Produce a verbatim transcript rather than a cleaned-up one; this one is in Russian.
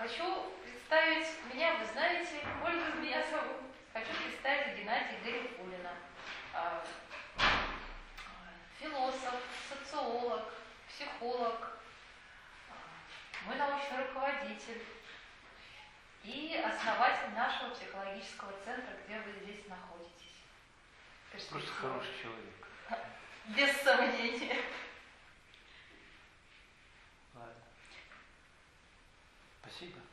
хочу представить меня, вы знаете, Ольга меня зовут. Хочу представить Геннадия Гарифуллина. Философ, социолог, психолог, мой научный руководитель и основатель нашего психологического центра, где вы здесь находитесь. Просто хороший человек. Без сомнения. Ладно. Спасибо.